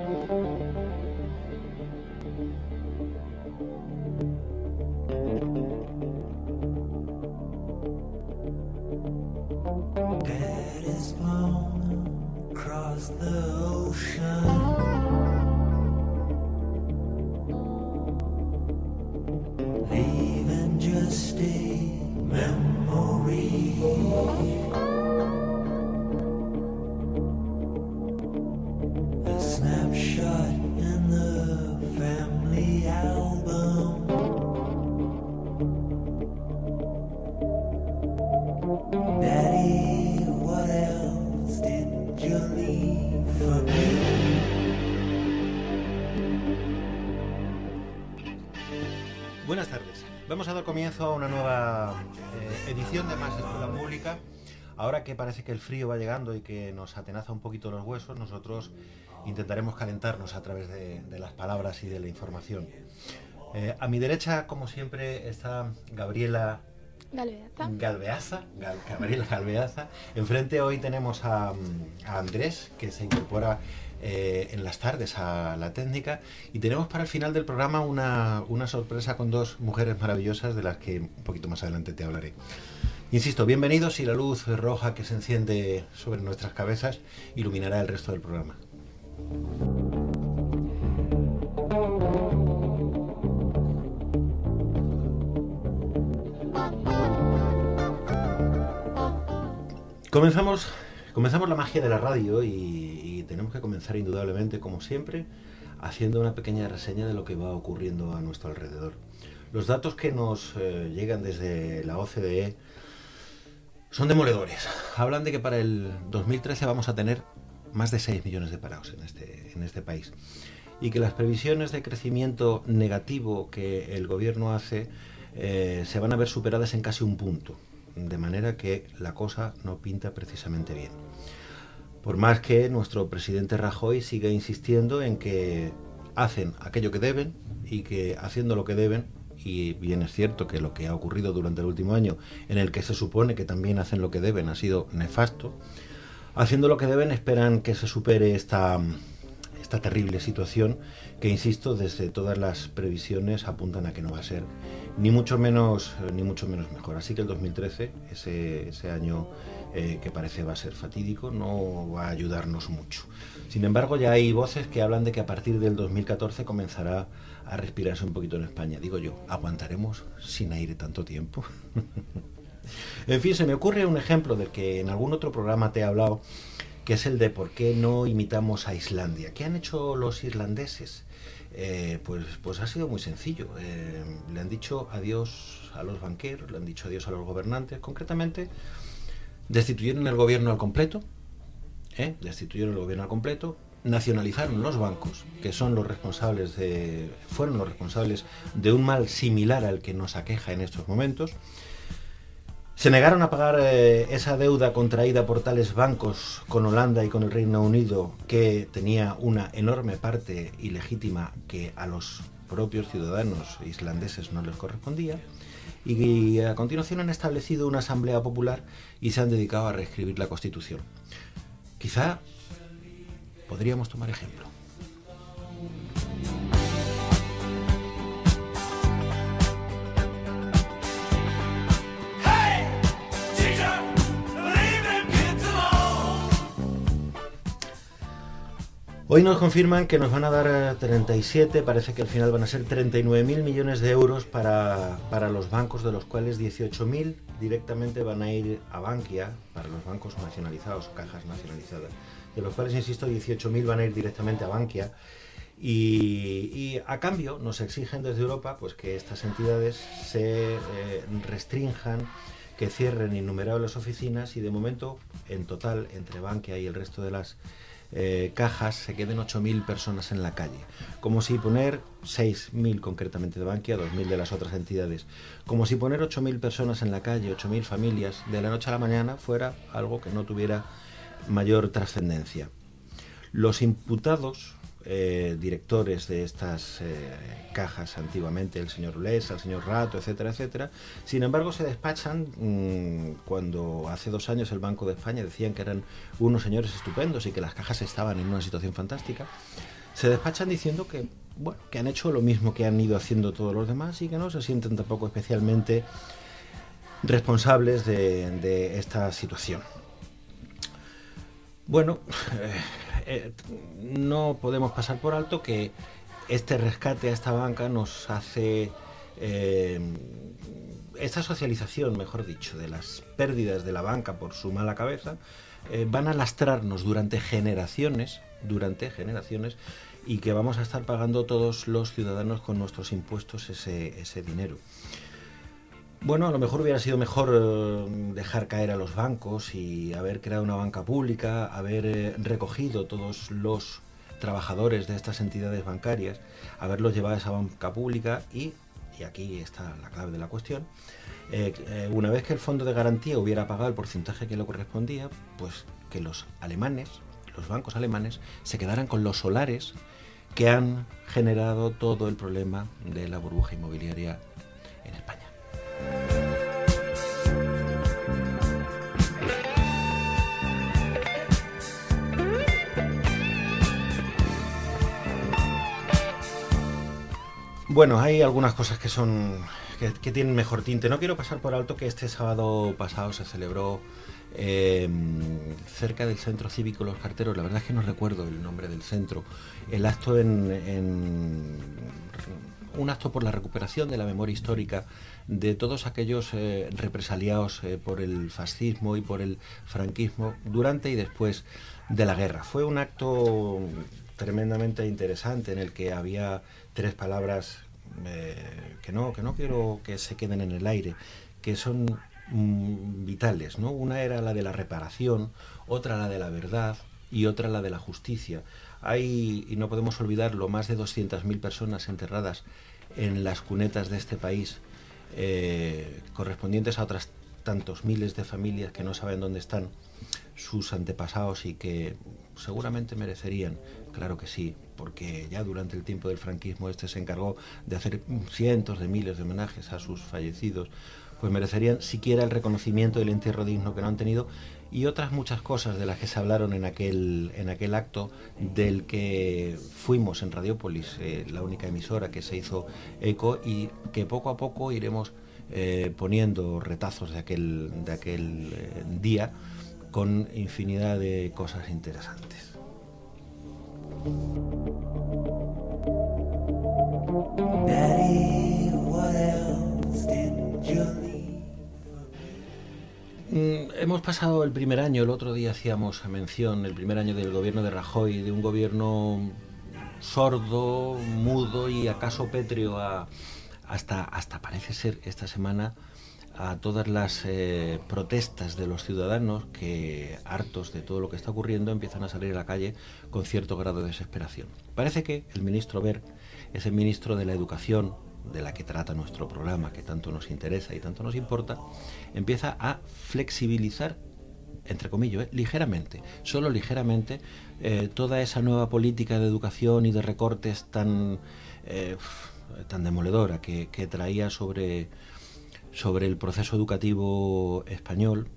Dead is blown across the ocean, leaving just a memory. A snapshot in the family album. Daddy, what else did you leave for me? Buenas tardes. Vamos a dar comienzo a una nueva edición de Más Escuela Pública. Ahora que parece que el frío va llegando y que nos atenaza un poquito los huesos, nosotros intentaremos calentarnos a través de las palabras y de la información. A mi derecha, como siempre, está Gabriela Galveaza. Gabriela Galveaza. Enfrente hoy tenemos a Andrés, que se incorpora en las tardes a la técnica, y tenemos para el final del programa una sorpresa con dos mujeres maravillosas de las que un poquito más adelante te hablaré. Insisto, bienvenidos, y la luz roja que se enciende sobre nuestras cabezas iluminará el resto del programa. Comenzamos la magia de la radio y tenemos que comenzar indudablemente, como siempre, haciendo una pequeña reseña de lo que va ocurriendo a nuestro alrededor. Los datos que nos llegan desde la OCDE son demoledores. Hablan de que para el 2013 vamos a tener más de 6 millones de parados en este país, y que las previsiones de crecimiento negativo que el gobierno hace se van a ver superadas en casi un punto. De manera que la cosa no pinta precisamente bien. Por más que nuestro presidente Rajoy siga insistiendo en que hacen aquello que deben, y que haciendo lo que deben, y bien es cierto que lo que ha ocurrido durante el último año, en el que se supone que también hacen lo que deben, ha sido nefasto, haciendo lo que deben esperan que se supere esta terrible situación que, insisto, desde todas las previsiones apuntan a que no va a ser ni mucho menos mejor. Así que el 2013, ese año que parece va a ser fatídico, no va a ayudarnos mucho. Sin embargo, ya hay voces que hablan de que a partir del 2014 comenzará a respirarse un poquito en España. Digo yo, ¿aguantaremos sin aire tanto tiempo? En fin, se me ocurre un ejemplo del que en algún otro programa te he hablado, que es el de por qué no imitamos a Islandia. ¿Qué han hecho los irlandeses? Pues ha sido muy sencillo. Le han dicho adiós a los banqueros, le han dicho adiós a los gobernantes. Concretamente, destituyeron el gobierno al completo. Nacionalizaron los bancos, que fueron los responsables de un mal similar al que nos aqueja en estos momentos. Se negaron a pagar esa deuda contraída por tales bancos con Holanda y con el Reino Unido, que tenía una enorme parte ilegítima que a los propios ciudadanos islandeses no les correspondía. Y a continuación han establecido una asamblea popular y se han dedicado a reescribir la Constitución. Quizá podríamos tomar ejemplo. Hoy nos confirman que nos van a dar 37, parece que al final van a ser 39.000 millones de euros para los bancos, de los cuales 18.000 directamente van a ir a Bankia, para los bancos nacionalizados, cajas nacionalizadas, de los cuales, insisto, 18.000 van a ir directamente a Bankia, y a cambio nos exigen desde Europa pues que estas entidades se restrinjan, que cierren innumerables oficinas, y de momento, en total, entre Bankia y el resto de las cajas, se queden 8.000 personas en la calle. Como si poner 6.000 concretamente de Bankia, 2.000 de las otras entidades, como si poner 8.000 personas en la calle, 8.000 familias, de la noche a la mañana fuera algo que no tuviera mayor trascendencia. Los imputados, directores de estas cajas antiguamente, el señor Blesa, el señor Rato, etcétera, etcétera, sin embargo se despachan cuando hace 2 años el Banco de España decían que eran unos señores estupendos y que las cajas estaban en una situación fantástica. se despachan diciendo que, bueno, que han hecho lo mismo que han ido haciendo todos los demás y que no se sienten tampoco especialmente responsables de esta situación. Bueno, no podemos pasar por alto que este rescate a esta banca nos hace esta socialización, mejor dicho, de las pérdidas de la banca por su mala cabeza, van a lastrarnos durante generaciones, y que vamos a estar pagando todos los ciudadanos con nuestros impuestos ese dinero. Bueno, a lo mejor hubiera sido mejor dejar caer a los bancos y haber creado una banca pública, haber recogido todos los trabajadores de estas entidades bancarias, haberlos llevado a esa banca pública y aquí está la clave de la cuestión, una vez que el fondo de garantía hubiera pagado el porcentaje que le correspondía, pues que los bancos alemanes, se quedaran con los solares que han generado todo el problema de la burbuja inmobiliaria en España. Bueno, hay algunas cosas que tienen mejor tinte. No quiero pasar por alto que este sábado pasado se celebró cerca del Centro Cívico Los Carteros, la verdad es que no recuerdo el nombre del centro, el acto un acto por la recuperación de la memoria histórica de todos aquellos represaliados por el fascismo y por el franquismo durante y después de la guerra. Fue un acto tremendamente interesante en el que había 3 palabras que no quiero que se queden en el aire, que son vitales, ¿no? Una era la de la reparación, otra la de la verdad y otra la de la justicia. Hay, y no podemos olvidarlo, más de 200.000 personas enterradas en las cunetas de este país, correspondientes a otras tantos miles de familias que no saben dónde están sus antepasados y que seguramente merecerían, claro que sí, porque ya durante el tiempo del franquismo se encargó de hacer cientos de miles de homenajes a sus fallecidos, pues merecerían siquiera el reconocimiento y el entierro digno que no han tenido, y otras muchas cosas de las que se hablaron en aquel acto del que fuimos en Radiópolis, la única emisora que se hizo eco, y que poco a poco iremos poniendo retazos de aquel día con infinidad de cosas interesantes. Daddy, what else did you leave? Hemos pasado el primer año, el otro día hacíamos mención, el primer año del gobierno de Rajoy, de un gobierno sordo, mudo y acaso pétreo hasta parece ser esta semana a todas las protestas de los ciudadanos que, hartos de todo lo que está ocurriendo, empiezan a salir a la calle con cierto grado de desesperación. Parece que el ministro Wert, ese ministro de la Educación, de la que trata nuestro programa, que tanto nos interesa y tanto nos importa, empieza a flexibilizar, entre comillas, ligeramente, solo ligeramente, toda esa nueva política de educación y de recortes tan demoledora que traía sobre el proceso educativo español.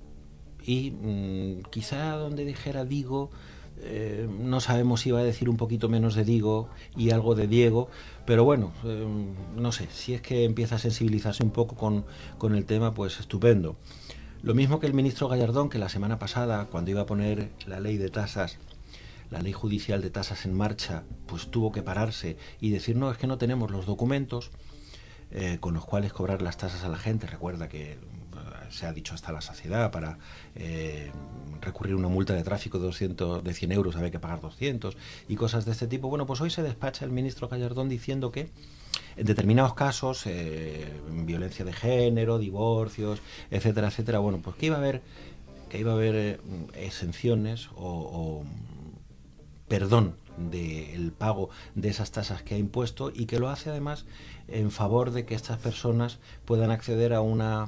Y quizá donde dijera Digo, no sabemos si iba a decir un poquito menos de Digo y algo de Diego, pero bueno, no sé, si es que empieza a sensibilizarse un poco con el tema, pues estupendo. Lo mismo que el ministro Gallardón, que la semana pasada, cuando iba a poner la ley de tasas, la ley judicial de tasas en marcha, pues tuvo que pararse y decir, no, es que no tenemos los documentos con los cuales cobrar las tasas a la gente. Recuerda que se ha dicho hasta la saciedad, para recurrir a una multa de tráfico de 100 euros había que pagar 200 y cosas de este tipo. Bueno, pues hoy se despacha el ministro Gallardón diciendo que en determinados casos, violencia de género, divorcios, etcétera, etcétera, bueno, pues que iba a haber exenciones o perdón del pago de esas tasas que ha impuesto, y que lo hace además en favor de que estas personas puedan acceder a una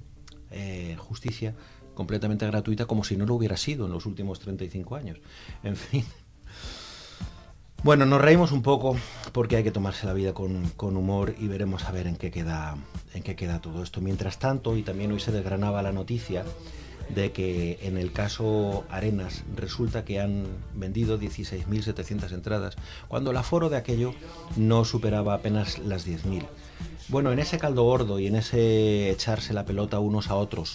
justicia completamente gratuita, como si no lo hubiera sido en los últimos 35 años. En fin. Bueno, nos reímos un poco porque hay que tomarse la vida con humor, y veremos a ver en qué queda todo esto. Mientras tanto, y también hoy se desgranaba la noticia de que en el caso Arenas resulta que han vendido 16.700 entradas, cuando el aforo de aquello no superaba apenas las 10.000. Bueno, en ese caldo gordo y en ese echarse la pelota unos a otros,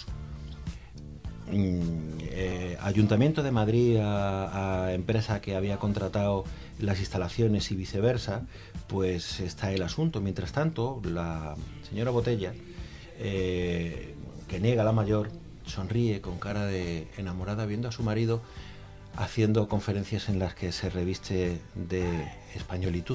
Ayuntamiento de Madrid a empresa que había contratado las instalaciones y viceversa, pues está el asunto. Mientras tanto, la señora Botella, que niega la mayor, sonríe con cara de enamorada viendo a su marido haciendo conferencias en las que se reviste de españolitud.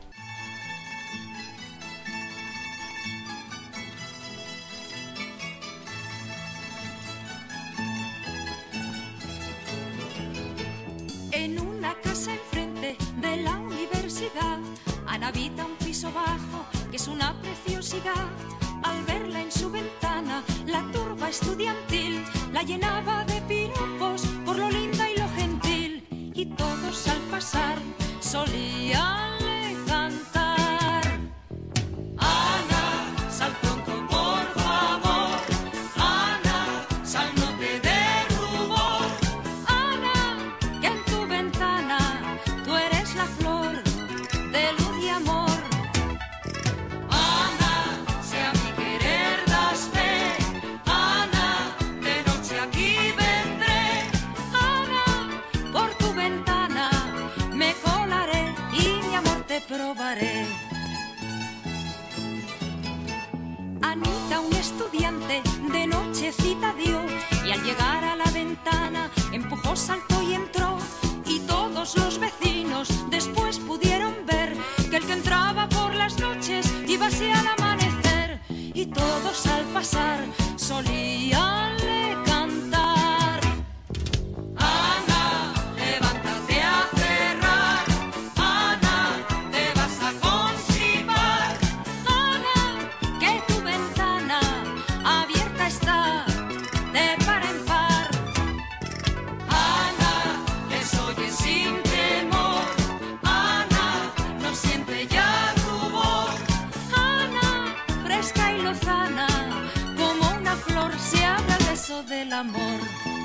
En una casa enfrente de la universidad, Ana habita un piso bajo que es una preciosidad. Al verla en su ventana, la turba estudiantil la llenaba de piropos por lo linda y lo gentil. Y todos al pasar solíanle cantar: Ana, sal pronto por favor, Ana, sal no te dé rubor, Ana, que en tu ventana tú eres la flor de luz y amor. Ana, si a mi querer das fe, Ana, de noche aquí vendré, Ana, por tu ventana me colaré y mi amor te probaré. Anita, un estudiante, de nochecita dio, y al llegar a la ventana empujó, saltó y entró. Y todos los vecinos después pudieron ver que el que entraba por las noches iba así al amanecer. Y todos al pasar solíanle cantar: Ana, levántate a cerrar, Ana, te vas a constipar, Ana, que tu ventana abierta está de par en par. Ana, les oye sin temor, Ana, no siente ya rubor, Ana, fresca y lozana, como una flor se abre al beso del amor.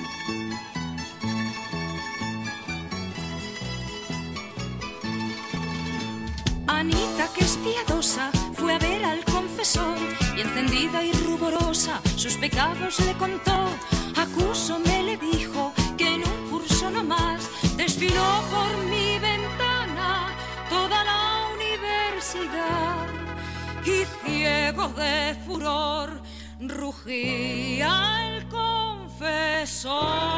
Anita, que es piadosa, fue a ver al confesor y encendida y ruborosa sus pecados le contó. Acúsome, le dijo, que en un curso nomás desfiló por mi ventana toda la universidad. Y ciego de furor rugía el confesor: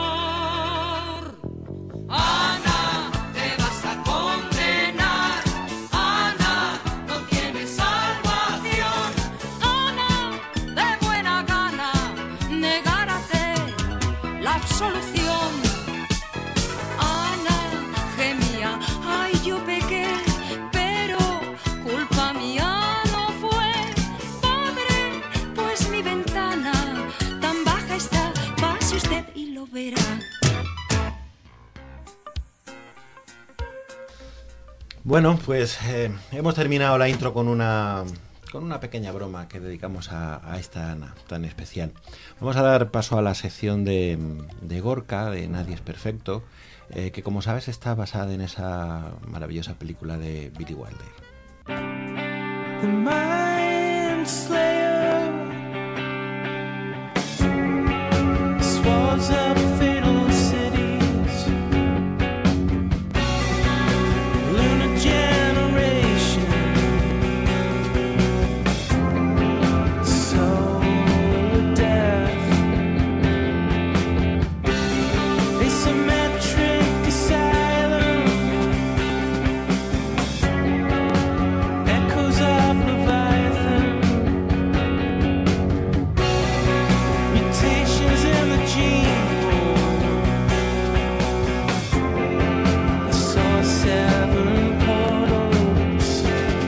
Ana, te vas a condenar, Ana, no tienes salvación, Ana, de buena gana negárate la absolución. Ana gemía: ay, yo pequé, pero culpa mía no fue, padre, pues mi ventana tan baja está, pase usted y lo verá. Bueno, pues hemos terminado la intro con una pequeña broma que dedicamos a esta Ana tan especial. Vamos a dar paso a la sección de Gorka, de Nadie es Perfecto, que como sabes está basada en esa maravillosa película de Billy Wilder. The Mind Slayer swallows up fatal cities, lunar generation, soul of death, asymmetric asylum, echoes of Leviathan, mutations in the gene pool, I saw 7 portals.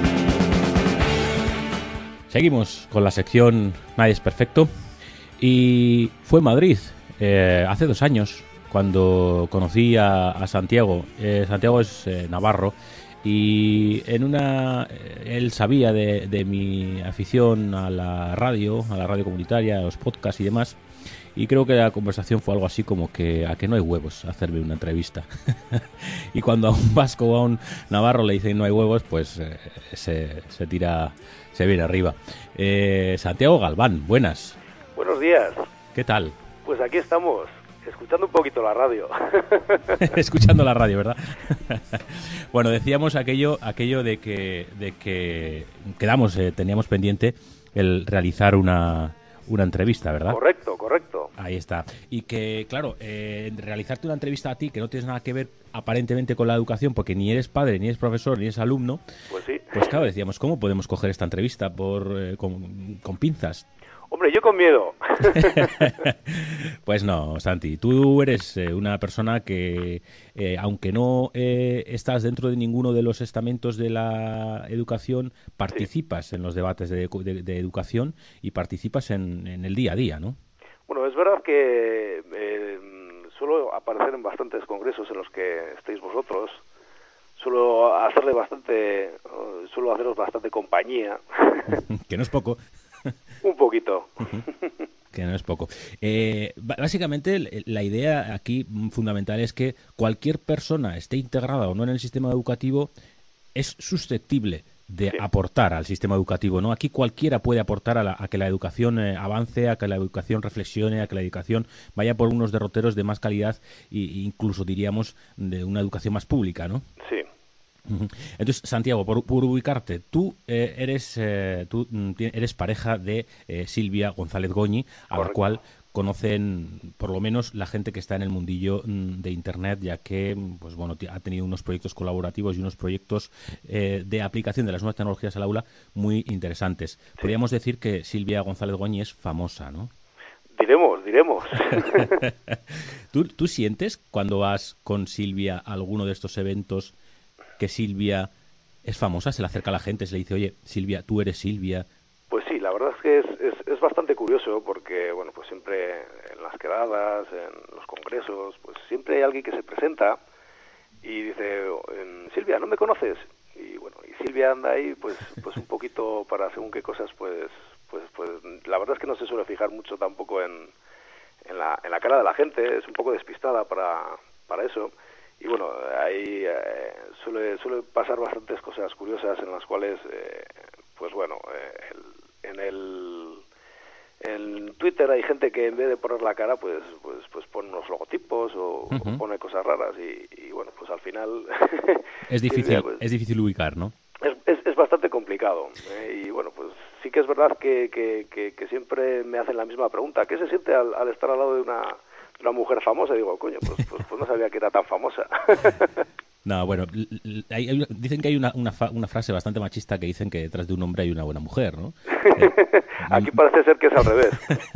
Seguimos con la sección Nadie es Perfecto. Y fue en Madrid hace 2 años cuando conocí a Santiago. Santiago es navarro y él sabía de mi afición a la radio comunitaria, a los podcasts y demás. y creo que la conversación fue algo así como que a que no hay huevos hacerme una entrevista. Y cuando a un vasco o a un navarro le dicen no hay huevos, pues se tira, se viene arriba. Santiago Galván, buenas. Buenos días. ¿Qué tal? Pues aquí estamos, escuchando un poquito la radio. Escuchando la radio, ¿verdad? Bueno, decíamos aquello de que quedamos, teníamos pendiente el realizar una entrevista, ¿verdad? Correcto. Ahí está. Y que, claro, realizarte una entrevista a ti que no tienes nada que ver aparentemente con la educación, porque ni eres padre, ni eres profesor, ni eres alumno. Pues sí. Pues claro, decíamos, ¿cómo podemos coger esta entrevista con pinzas? Hombre, yo con miedo. Pues no, Santi, tú eres una persona que, aunque no estás dentro de ninguno de los estamentos de la educación, participas en los debates de educación y participas en el día a día, ¿no? Bueno, es verdad que suelo aparecer en bastantes congresos en los que estéis vosotros. Suelo haceros bastante compañía. Que no es poco. Un poquito. Que no es poco. Básicamente, la idea aquí fundamental es que cualquier persona, esté integrada o no en el sistema educativo, es susceptible de aportar al sistema educativo, ¿no? Aquí cualquiera puede aportar a que la educación avance, a que la educación reflexione, a que la educación vaya por unos derroteros de más calidad e incluso, diríamos, de una educación más pública, ¿no? Sí. Entonces, Santiago, por ubicarte, tú eres pareja de Silvia González Goñi, a la cual conocen por lo menos la gente que está en el mundillo de Internet, ya que pues bueno, ha tenido unos proyectos colaborativos y unos proyectos de aplicación de las nuevas tecnologías al aula muy interesantes. Sí. Podríamos decir que Silvia González Goñi es famosa, ¿no? Diremos. ¿Tú sientes cuando vas con Silvia a alguno de estos eventos que Silvia es famosa? ¿Se le acerca a la gente, se le dice, oye, Silvia, tú eres Silvia? Pues sí, la verdad es que es bastante curioso porque, bueno, pues siempre en las quedadas, en los congresos, pues siempre hay alguien que se presenta y dice, Silvia, ¿no me conoces? Y bueno, y Silvia anda ahí, pues un poquito para según qué cosas, pues la verdad es que no se suele fijar mucho tampoco en la cara de la gente, es un poco despistada para eso. Y bueno, ahí suele pasar bastantes cosas curiosas en las cuales, pues bueno, en Twitter hay gente que en vez de poner la cara, pues pone unos logotipos o pone cosas raras y bueno, pues al final es difícil, es difícil ubicar, ¿no? Es bastante complicado y bueno, pues sí que es verdad que siempre me hacen la misma pregunta: ¿qué se siente al estar al lado de una mujer famosa? Y digo, coño, pues no sabía que era tan famosa. No, bueno, dicen que hay una frase bastante machista que dicen que detrás de un hombre hay una buena mujer, ¿no? Aquí parece ser que es al revés.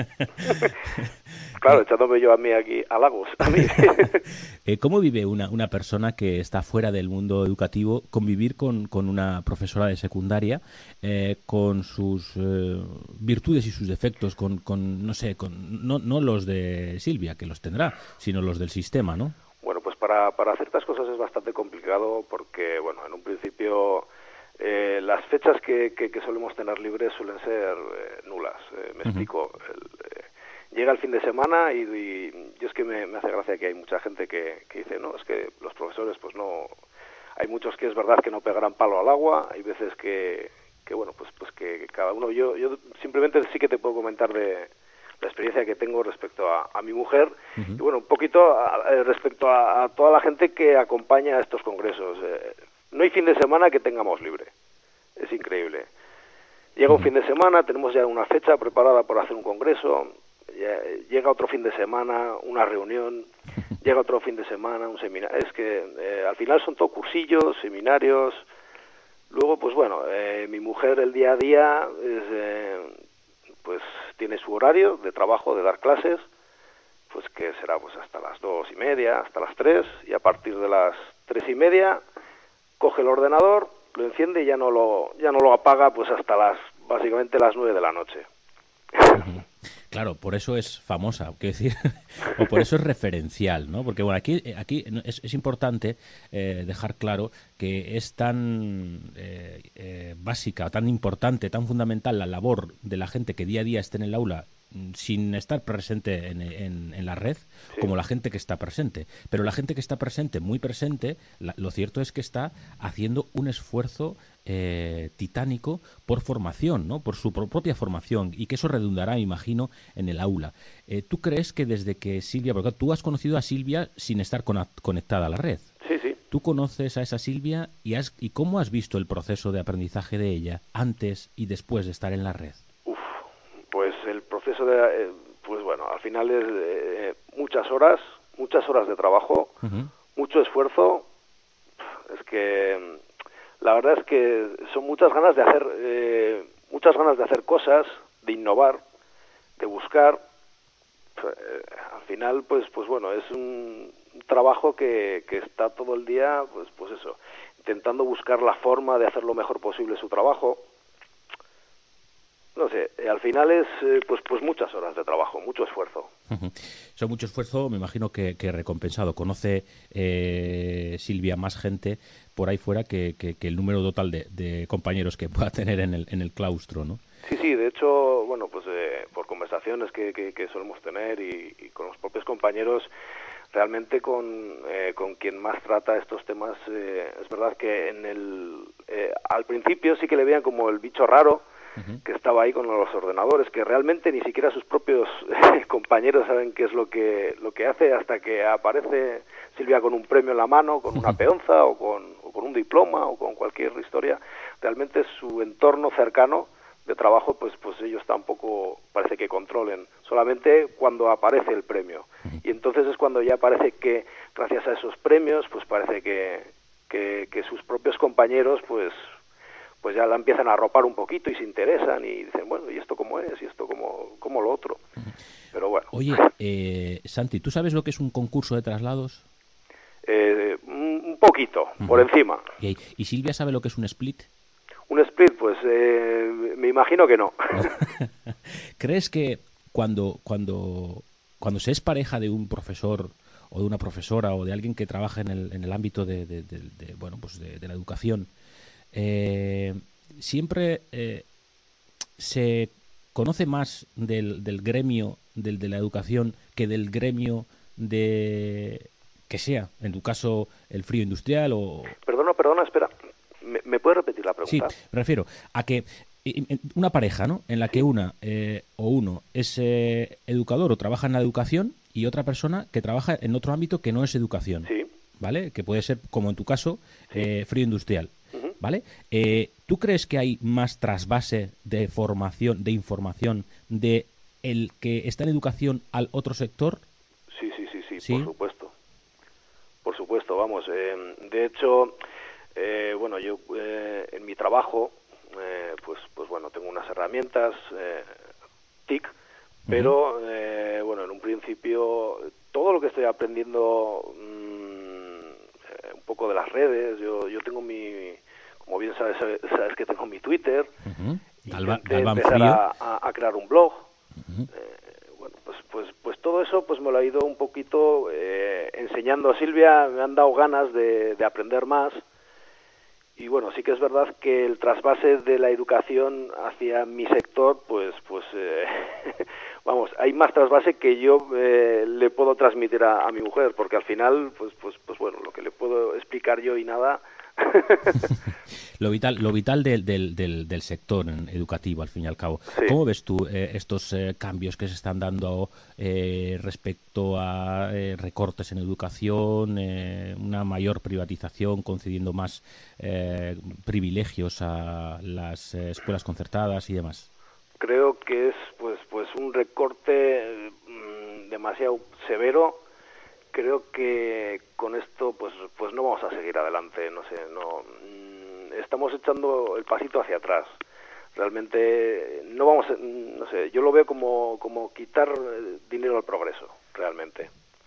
Claro, echándome yo a mí aquí halagos. A mí. ¿Cómo vive una persona que está fuera del mundo educativo convivir con una profesora de secundaria, con sus virtudes y sus defectos, no sé, no los de Silvia, que los tendrá, sino los del sistema, ¿no? Bueno, pues para ciertas cosas es bastante complicado porque, bueno, en un principio las fechas que solemos tener libres suelen ser nulas. Me explico. Llega el fin de semana y yo es que me hace gracia que hay mucha gente que dice, no, es que los profesores pues no... Hay muchos que es verdad que no pegarán palo al agua, hay veces que bueno, pues que cada uno... Yo simplemente sí que te puedo comentar de la experiencia que tengo respecto a mi mujer y bueno, un poquito respecto a toda la gente que acompaña a estos congresos. No hay fin de semana que tengamos libre, es increíble. Llega un fin de semana, tenemos ya una fecha preparada por hacer un congreso, llega otro fin de semana, una reunión, llega otro fin de semana, un seminario. Es que al final son todo cursillos, seminarios. Luego, pues bueno, mi mujer el día a día pues tiene su horario de trabajo, de dar clases, pues que será pues hasta las 2:30, hasta las 3, y a partir de las 3:30 coge el ordenador, lo enciende y ya no lo apaga pues hasta básicamente las 9 de la noche. Claro, por eso es famosa, quiero decir, o por eso es referencial, ¿no? Porque bueno, aquí es importante dejar claro que es tan básica, tan importante, tan fundamental la labor de la gente que día a día esté en el aula sin estar presente en la red, como la gente que está presente. Pero la gente que está presente, muy presente, lo cierto es que está haciendo un esfuerzo titánico por formación, ¿no? Por su propia formación, y que eso redundará, me imagino, en el aula. ¿Tú crees que desde que Silvia, porque tú has conocido a Silvia sin estar conectada a la red? Sí, sí. ¿Tú conoces a esa Silvia y cómo has visto el proceso de aprendizaje de ella antes y después de estar en la red? Pues el proceso pues bueno, al final es muchas horas de trabajo, mucho esfuerzo. Es que la verdad es que son muchas ganas de hacer cosas, de innovar, de buscar. Al final, pues bueno, es un trabajo que está todo el día, pues eso, intentando buscar la forma de hacer lo mejor posible su trabajo. No sé, al final es pues muchas horas de trabajo, mucho esfuerzo. Son mucho esfuerzo, me imagino que recompensado. Conoce Silvia más gente por ahí fuera que el número total de compañeros que pueda tener en el claustro, ¿no? Sí, de hecho, bueno, pues por conversaciones que solemos tener y con los propios compañeros, realmente con quien más trata estos temas, es verdad que al principio sí que le veían como el bicho raro, que estaba ahí con los ordenadores, que realmente ni siquiera sus propios compañeros saben qué es lo que hace, hasta que aparece Silvia con un premio en la mano, con una peonza o con un diploma o con cualquier historia. Realmente su entorno cercano de trabajo, pues ellos tampoco parece que controlen, solamente cuando aparece el premio. Y entonces es cuando ya parece que gracias a esos premios, pues parece que sus propios compañeros pues ya la empiezan a arropar un poquito y se interesan y dicen, bueno, ¿y esto cómo es? ¿Y esto cómo lo otro? Pero bueno. Oye, Santi, ¿tú sabes lo que es un concurso de traslados? Un poquito, por encima. ¿Y Silvia sabe lo que es un split? Un split, pues me imagino que no. ¿Crees que cuando se es pareja de un profesor o de una profesora o de alguien que trabaja en el ámbito de la educación, siempre se conoce más del gremio de la educación que del gremio que sea, en tu caso, el frío industrial o... Perdona, espera. ¿Me puedes repetir la pregunta? Sí, me refiero a que una pareja, ¿no? En la que una o uno es educador o trabaja en la educación y otra persona que trabaja en otro ámbito que no es educación, sí, ¿vale? Que puede ser, como en tu caso, frío industrial, ¿vale? ¿Tú crees que hay más trasvase de formación, de información de el que está en educación al otro sector? Sí, por supuesto, vamos. De hecho, bueno, yo en mi trabajo, pues bueno, tengo unas herramientas TIC, pero bueno, en un principio todo lo que estoy aprendiendo un poco de las redes, yo tengo como bien sabes que tengo mi Twitter, intenté empezar a crear un blog. Bueno, pues todo eso pues me lo ha ido un poquito enseñando a Silvia, me han dado ganas de aprender más. Y bueno, sí que es verdad que el trasvase de la educación hacia mi sector, pues vamos, hay más trasvase que yo le puedo transmitir a mi mujer, porque al final, pues bueno, lo que le puedo explicar yo y nada. Lo vital del sector educativo, al fin y al cabo. Sí. ¿Cómo ves tú estos cambios que se están dando respecto a recortes en educación, una mayor privatización, concediendo más privilegios a las escuelas concertadas y demás? Creo que es pues un recorte demasiado severo. Creo que con esto pues no vamos a seguir adelante, no sé, estamos echando el pasito hacia atrás. Realmente no vamos, no sé, yo lo veo como quitar dinero al progreso, realmente.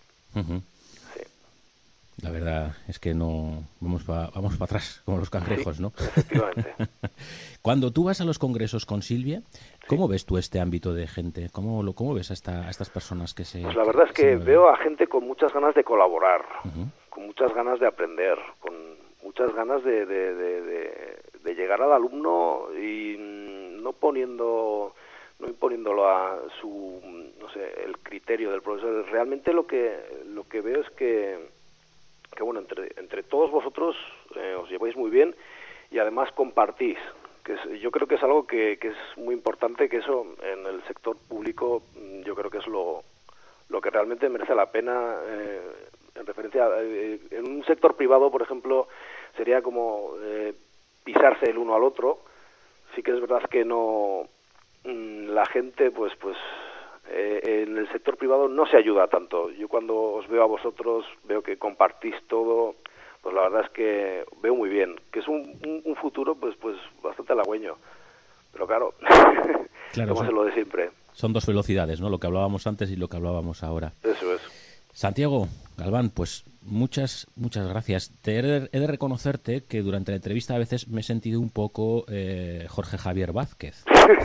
Sí. La verdad es que no vamos para atrás como los cangrejos, sí, ¿no? Efectivamente. Cuando tú vas a los congresos con Silvia, ¿cómo ves tú este ámbito de gente? ¿Cómo ves a estas personas que se... Pues la verdad es que veo a gente con muchas ganas de colaborar, con muchas ganas de aprender, con muchas ganas de llegar al alumno y no poniendo no imponiéndolo a su, no sé, el criterio del profesor. Realmente lo que veo es que bueno, entre todos vosotros os lleváis muy bien y además compartís, yo creo que es algo que es muy importante, que eso en el sector público yo creo que es lo que realmente merece la pena. En referencia en un sector privado, por ejemplo, sería como pisarse el uno al otro. Sí que es verdad que no, la gente pues en el sector privado no se ayuda tanto. Yo cuando os veo a vosotros veo que compartís todo, pues la verdad es que veo muy bien, que es un futuro pues bastante halagüeño. Pero claro, como es lo de siempre. Son dos velocidades, ¿no? Lo que hablábamos antes y lo que hablábamos ahora. Eso es. Santiago Galván, pues muchas gracias. He de reconocerte que durante la entrevista a veces me he sentido un poco Jorge Javier Vázquez.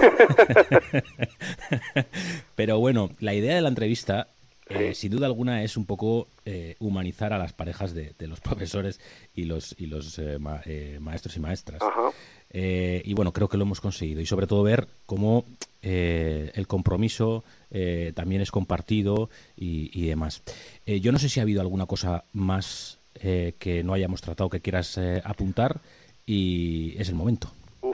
Pero bueno, la idea de la entrevista, sin duda alguna, es un poco humanizar a las parejas de los profesores y los maestros y maestras. Ajá. Y bueno, creo que lo hemos conseguido. Y sobre todo ver cómo el compromiso también es compartido y demás. Yo no sé si ha habido alguna cosa más que no hayamos tratado que quieras apuntar, y es el momento. Uf.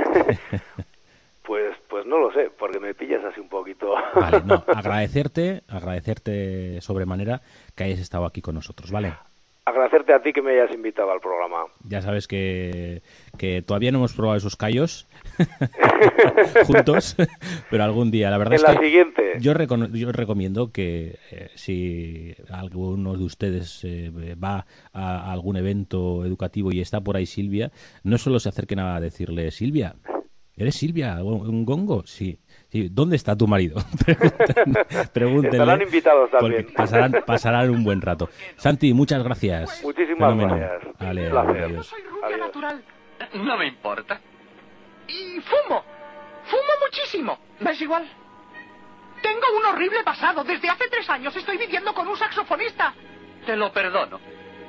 Pues no lo sé, porque me pillas así un poquito. Vale, no, agradecerte sobremanera que hayas estado aquí con nosotros, ¿vale? Agradecerte a ti que me hayas invitado al programa. Ya sabes que todavía no hemos probado esos callos juntos, pero algún día. La verdad en es la que siguiente. yo recomiendo que si alguno de ustedes va a algún evento educativo y está por ahí Silvia, no solo se acerquen a decirle: Silvia, ¿eres Silvia? ¿Un gongo? Sí. ¿Dónde está tu marido? Pregúntenle. Estarán invitados también. Pasarán un buen rato. Santi, muchas gracias. Muchísimas gracias. Vale, Placer. Yo soy rubia Adiós. natural. No me importa. Y fumo. Fumo muchísimo. ¿Me es igual? Tengo un horrible pasado. Desde hace 3 años estoy viviendo con un saxofonista. Te lo perdono.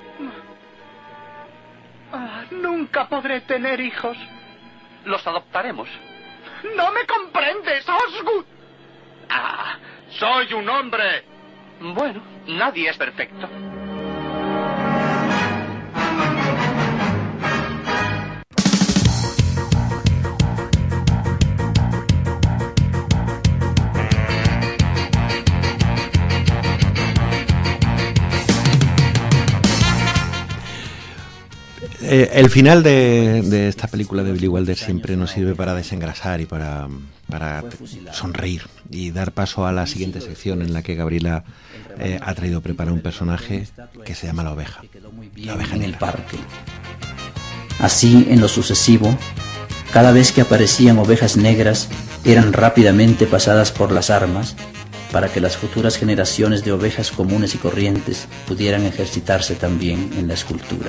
Nunca podré tener hijos. Los adoptaremos. ¡No me comprendes, Osgood! ¡Ah! ¡Soy un hombre! Bueno, nadie es perfecto. El final de esta película de Billy Wilder siempre nos sirve para desengrasar y para sonreír y dar paso a la siguiente sección, en la que Gabriela ha traído preparado un personaje que se llama la oveja en el parque. Así, en lo sucesivo, cada vez que aparecían ovejas negras, eran rápidamente pasadas por las armas para que las futuras generaciones de ovejas comunes y corrientes pudieran ejercitarse también en la escultura.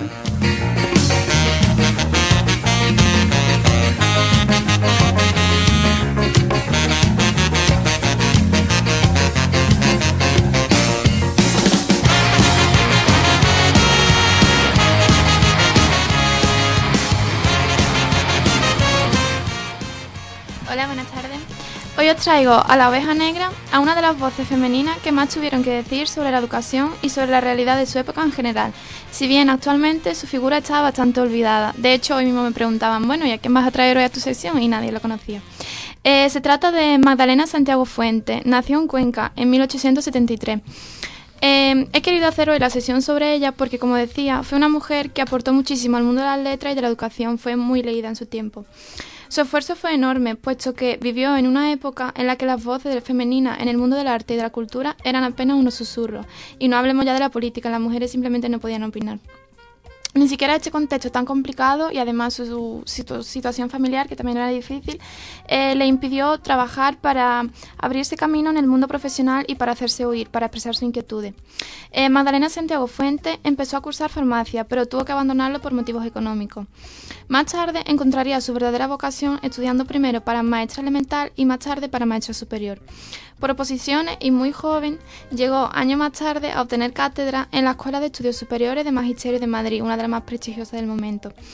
Hola, buenas tardes. Hoy os traigo a la oveja negra, a una de las voces femeninas que más tuvieron que decir sobre la educación y sobre la realidad de su época en general, si bien actualmente su figura está bastante olvidada. De hecho, hoy mismo me preguntaban, bueno, ¿y a quién vas a traer hoy a tu sección? Y nadie lo conocía. Se trata de Magdalena Santiago Fuente. Nació en Cuenca en 1873. He querido hacer hoy la sesión sobre ella porque, como decía, fue una mujer que aportó muchísimo al mundo de las letras y de la educación. Fue muy leída en su tiempo. Su esfuerzo fue enorme, puesto que vivió en una época en la que las voces femeninas en el mundo del arte y de la cultura eran apenas unos susurros. Y no hablemos ya de la política, las mujeres simplemente no podían opinar. Ni siquiera este contexto tan complicado y además su situación familiar, que también era difícil, le impidió trabajar para abrirse camino en el mundo profesional y para hacerse oír, para expresar sus inquietudes. Magdalena Santiago Fuente empezó a cursar farmacia, pero tuvo que abandonarlo por motivos económicos. Más tarde encontraría su verdadera vocación estudiando primero para maestra elemental y más tarde para maestra superior. Por oposiciones y muy joven, llegó años más tarde a obtener cátedra en la Escuela de Estudios Superiores de Magisterio de Madrid, una de las más prestigiosas del momento.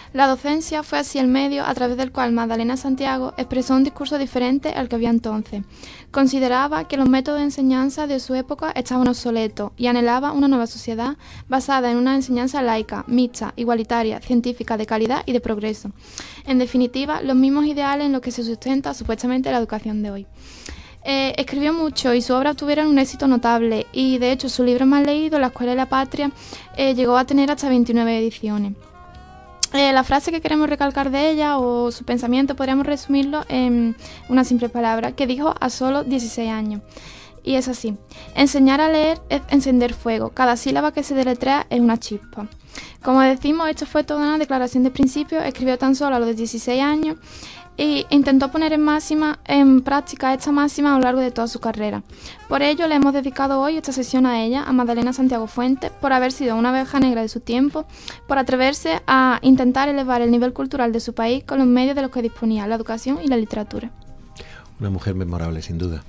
La docencia fue así el medio a través del cual Magdalena Santiago expresó un discurso diferente al que había entonces. Consideraba que los métodos de enseñanza de su época estaban obsoletos y anhelaba una nueva sociedad basada en una enseñanza laica, mixta, igualitaria, científica, de calidad y de progreso. En definitiva, los mismos ideales en los que se sustenta supuestamente la educación de hoy. Escribió mucho y sus obras tuvieron un éxito notable y de hecho su libro más leído, La Escuela y la Patria, llegó a tener hasta 29 ediciones. La frase que queremos recalcar de ella o su pensamiento podríamos resumirlo en una simple palabra que dijo a solo 16 años. Y es así: enseñar a leer es encender fuego, cada sílaba que se deletrea es una chispa. Como decimos, esto fue toda una declaración de principios, escribió tan solo a los 16 años e intentó poner en práctica esta máxima a lo largo de toda su carrera. Por ello le hemos dedicado hoy esta sesión a ella, a Magdalena Santiago Fuentes, por haber sido una oveja negra de su tiempo, por atreverse a intentar elevar el nivel cultural de su país con los medios de los que disponía, la educación y la literatura. Una mujer memorable, sin duda.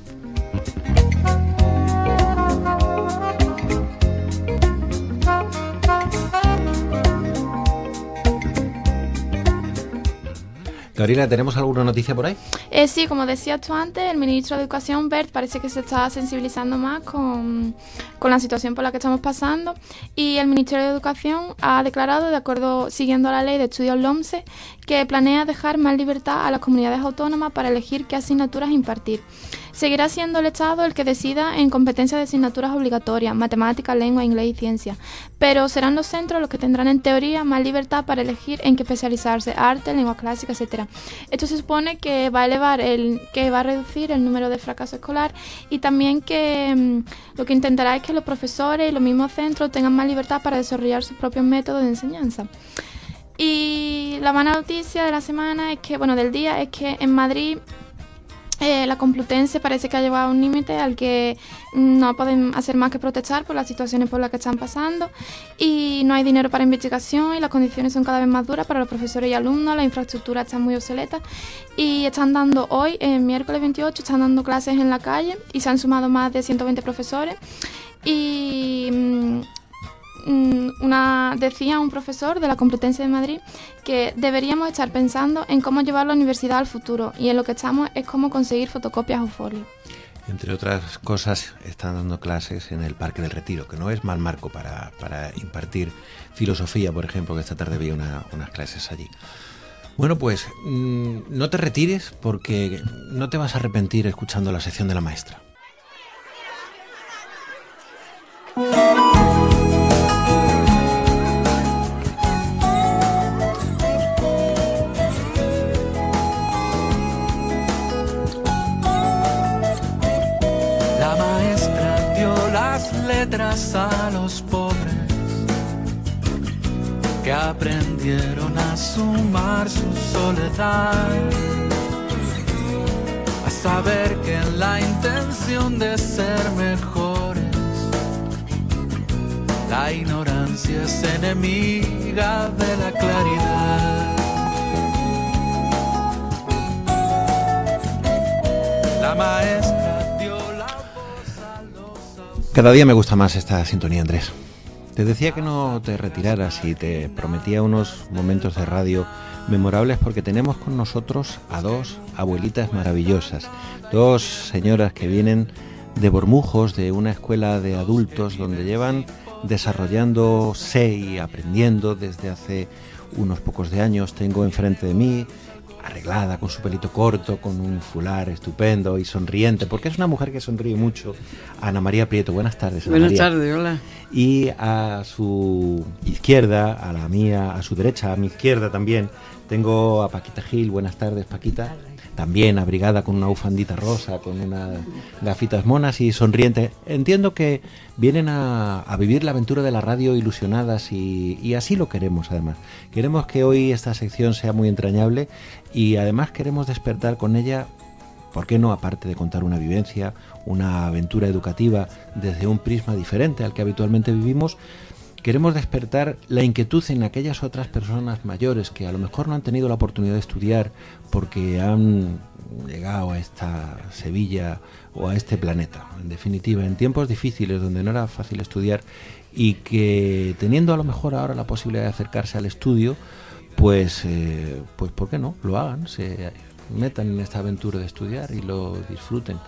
Gabriela, ¿tenemos alguna noticia por ahí? Sí, como decías tú antes, el ministro de Educación, Wert, parece que se está sensibilizando más con la situación por la que estamos pasando, y el Ministerio de Educación ha declarado, de acuerdo siguiendo la ley de estudios LOMSE, que planea dejar más libertad a las comunidades autónomas para elegir qué asignaturas impartir. Seguirá siendo el Estado el que decida en competencias de asignaturas obligatorias, matemáticas, lengua, inglés y ciencia, pero serán los centros los que tendrán en teoría más libertad para elegir en qué especializarse, arte, lengua clásica, etcétera. Esto se supone que va a reducir el número de fracaso escolar y también que lo que intentará es que los profesores y los mismos centros tengan más libertad para desarrollar sus propios métodos de enseñanza. Y la mala noticia de la semana es que, del día, es que en Madrid la Complutense parece que ha llegado a un límite al que no pueden hacer más que protestar por las situaciones por las que están pasando, y no hay dinero para investigación y las condiciones son cada vez más duras para los profesores y alumnos, la infraestructura está muy obsoleta y están dando hoy, miércoles 28, están dando clases en la calle y se han sumado más de 120 profesores y decía un profesor de la Complutense de Madrid que deberíamos estar pensando en cómo llevar la universidad al futuro y en lo que estamos es cómo conseguir fotocopias o folios. Entre otras cosas, están dando clases en el Parque del Retiro, que no es mal marco para impartir filosofía, por ejemplo, que esta tarde vi unas clases allí. Bueno, pues no te retires porque no te vas a arrepentir escuchando la sección de la maestra. Letras a los pobres que aprendieron a sumar su soledad, a saber que en la intención de ser mejores la ignorancia es enemiga de la claridad. La maestra. Cada día me gusta más esta sintonía, Andrés. Te decía que no te retiraras y te prometía unos momentos de radio memorables porque tenemos con nosotros a dos abuelitas maravillosas, dos señoras que vienen de Bormujos, de una escuela de adultos donde llevan desarrollándose y aprendiendo desde hace unos pocos de años. Tengo enfrente de mí, arreglada, con su pelito corto, con un fular estupendo y sonriente, porque es una mujer que sonríe mucho, Ana María Prieto. Buenas tardes, Ana María. Buenas tardes, hola. Y a su izquierda, a la mía, a su derecha, a mi izquierda también, tengo a Paquita Gil. Buenas tardes, Paquita. También abrigada con una bufandita rosa, con unas gafitas monas y sonriente. Entiendo que vienen a vivir la aventura de la radio ilusionadas y así lo queremos, además. Queremos que hoy esta sección sea muy entrañable y además queremos despertar con ella, ¿por qué no?, aparte de contar una vivencia, una aventura educativa desde un prisma diferente al que habitualmente vivimos, queremos despertar la inquietud en aquellas otras personas mayores que a lo mejor no han tenido la oportunidad de estudiar porque han llegado a esta Sevilla o a este planeta, en definitiva, en tiempos difíciles donde no era fácil estudiar y que teniendo a lo mejor ahora la posibilidad de acercarse al estudio, pues ¿por qué no? Lo hagan, se metan en esta aventura de estudiar y lo disfruten.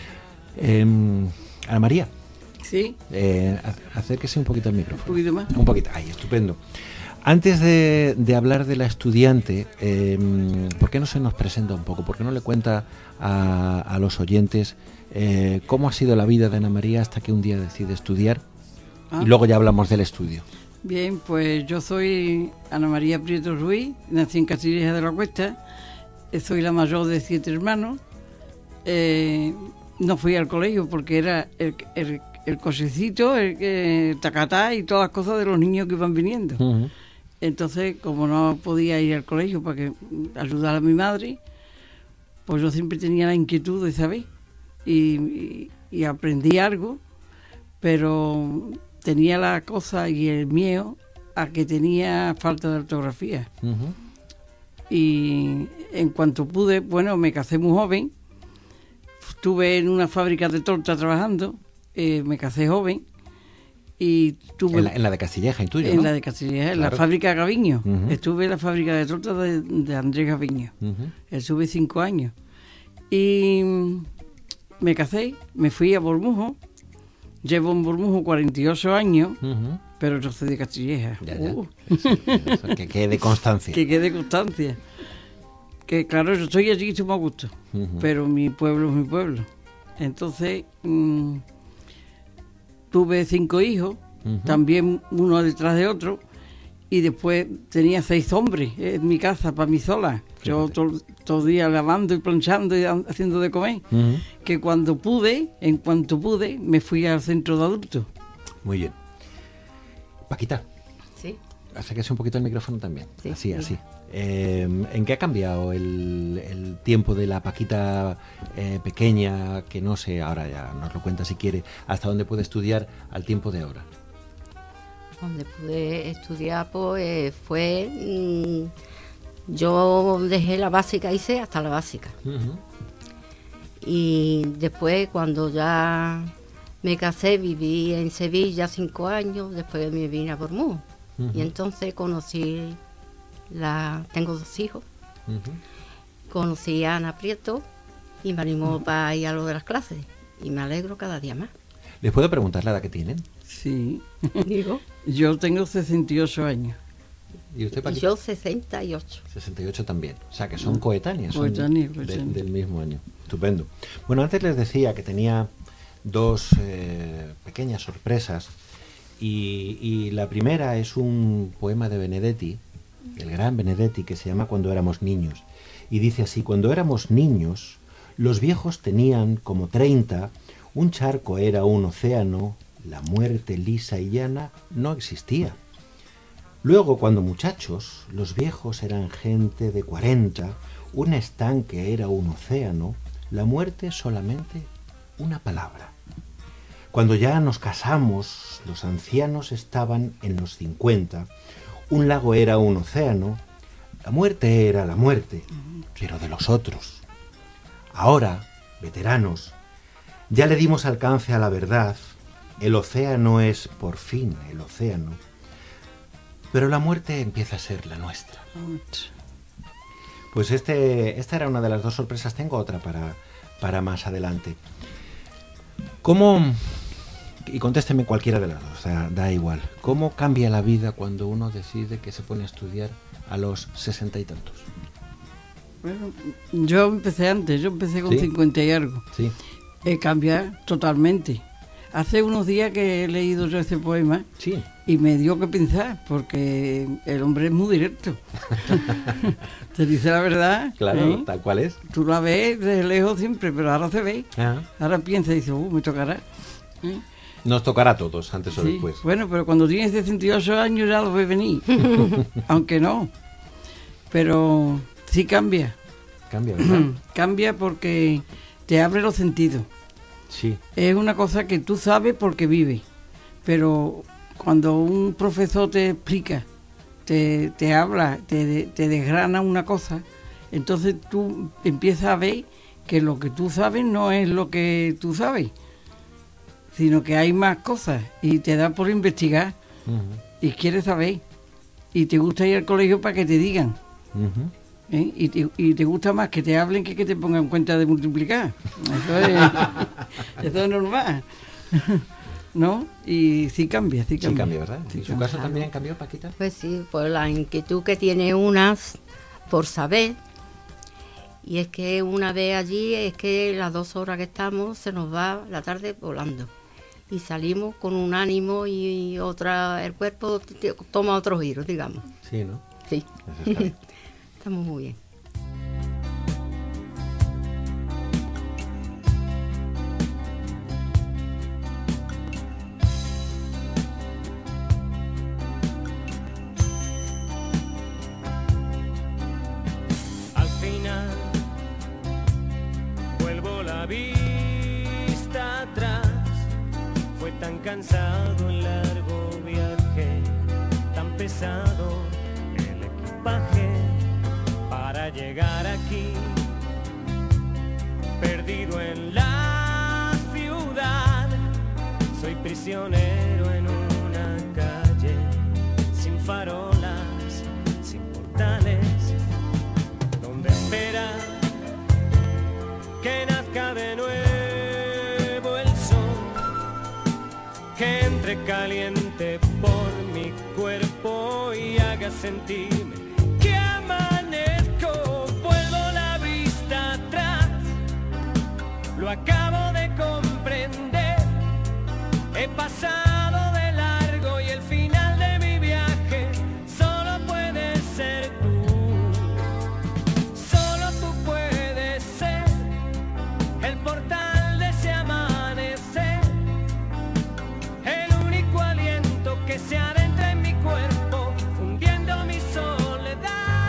Ana María. Sí. Acérquese un poquito al micrófono. Un poquito más. Un poquito, ahí, estupendo. Antes de hablar de la estudiante, ¿por qué no se nos presenta un poco? ¿Por qué no le cuenta a los oyentes cómo ha sido la vida de Ana María hasta que un día decide estudiar? Y luego ya hablamos del estudio. Bien, pues yo soy Ana María Prieto Ruiz, nací en Castilleja de la Cuesta, soy la mayor de 7 hermanos. No fui al colegio porque era el cochecito, el tacatá y todas las cosas de los niños que iban viniendo. Uh-huh. Entonces, como no podía ir al colegio para que ayudara a mi madre, pues yo siempre tenía la inquietud de saber y aprendí algo, pero tenía la cosa y el miedo a que tenía falta de ortografía. Uh-huh. Y en cuanto pude, bueno, me casé muy joven, estuve en una fábrica de torta trabajando, me casé joven y tuve... En la de Castilleja y tuyo, En ¿no? la de Castilleja, claro. En la fábrica Gaviño. Uh-huh. Estuve en la fábrica de torta de Andrés Gaviño. Uh-huh. Estuve 5 años. Y me casé, me fui a Bormujo. Llevo en Bormujo 48 años, uh-huh. Pero yo soy de Castilleja. Ya. Sí, que quede constancia. Que quede constancia. Que claro, yo estoy allí y estoy muy a gusto, uh-huh. Pero mi pueblo es mi pueblo. Entonces, tuve 5 hijos, uh-huh. También uno detrás de otro, y después tenía 6 hombres en mi casa para mí sola. Yo todo el día lavando y planchando y haciendo de comer. Uh-huh. Que en cuanto pude, me fui al centro de adultos. Muy bien. Paquita. Sí. Acérquese un poquito el micrófono también. Sí, así. ¿En qué ha cambiado el tiempo de la Paquita pequeña, que no sé, ahora ya nos lo cuenta si quiere, hasta dónde puede estudiar al tiempo de ahora? Donde pude estudiar, pues fue... yo dejé la básica, hice hasta la básica. Uh-huh. Y después, cuando ya me casé, viví en Sevilla 5 años, después me vine a Bormú. Uh-huh. Y entonces conocí... tengo 2 hijos. Uh-huh. Conocí a Ana Prieto y me animó uh-huh. para ir a lo de las clases. Y me alegro cada día más. ¿Les puedo preguntar la edad que tienen? Sí. Digo. Yo tengo 68 años. ¿Y usted, Paquita? Y yo 68. 68 también. O sea, que son coetáneas. Coetáneas. Del mismo año. Estupendo. Bueno, antes les decía que tenía 2 pequeñas sorpresas. Y la primera es un poema de Benedetti, el gran Benedetti, que se llama Cuando éramos niños. Y dice así: cuando éramos niños, los viejos tenían como 30, un charco era un océano, la muerte lisa y llana no existía. Luego, cuando muchachos, los viejos eran gente de 40, un estanque era un océano, la muerte solamente una palabra. Cuando ya nos casamos, los ancianos estaban en los 50, un lago era un océano, la muerte era la muerte, pero de los otros. Ahora, veteranos, ya le dimos alcance a la verdad, el océano es por fin el océano, pero la muerte empieza a ser la nuestra. Pues esta era una de las 2 sorpresas, tengo otra para más adelante. ¿Cómo, y contésteme cualquiera de las 2, o sea, da igual, cómo cambia la vida cuando uno decide que se pone a estudiar a los 60 y tantos? Bueno, yo empecé antes, con ¿Sí? 50 y algo. Sí. Cambia totalmente. Hace unos días que he leído yo ese poema, sí. Y me dio que pensar, porque el hombre es muy directo. Te dice la verdad. Claro, tal cual es. Tú la ves desde lejos siempre, pero ahora se ve. Ajá. Ahora piensa y dice, me tocará. Nos tocará a todos, antes o después. Bueno, pero cuando tienes 68 años ya lo ves venir. Aunque no. Pero sí cambia. Cambia, ¿verdad? Cambia porque te abre los sentidos. Sí. Es una cosa que tú sabes porque vives, pero cuando un profesor te explica, te habla, te desgrana una cosa, entonces tú empiezas a ver que lo que tú sabes no es lo que tú sabes, sino que hay más cosas y te da por investigar. Uh-huh. Y quieres saber. y te gusta ir al colegio para que te digan. Ujú. Y te gusta más que te hablen que te pongan cuenta de multiplicar. Eso es normal. ¿No? Y sí cambia. Sí cambia, ¿verdad? Sí ¿En su cambia. caso también cambió, Paquita? Pues sí, por la inquietud que tiene unas por saber. Y es que una vez allí, es que las 2 horas que estamos se nos va la tarde volando. Y salimos con un ánimo y otra, el cuerpo toma otro giro, digamos. Sí, ¿no? Sí. Eso está bien. Estamos muy bien. Al final vuelvo la vista atrás. Fue tan cansado el largo viaje, tan pesado el equipaje para llegar aquí. Perdido en la ciudad, soy prisionero en una calle sin farolas, sin portales, donde espera que nazca de nuevo el sol, que entre caliente por mi cuerpo y haga sentirme que amanezco. Vuelvo la vista atrás, lo acabo de comprender, he pasado de largo y el final de mi viaje solo puede ser tú. Solo tú puedes ser el portal de ese amanecer, el único aliento que se adentra en mi cuerpo, fundiendo mi soledad.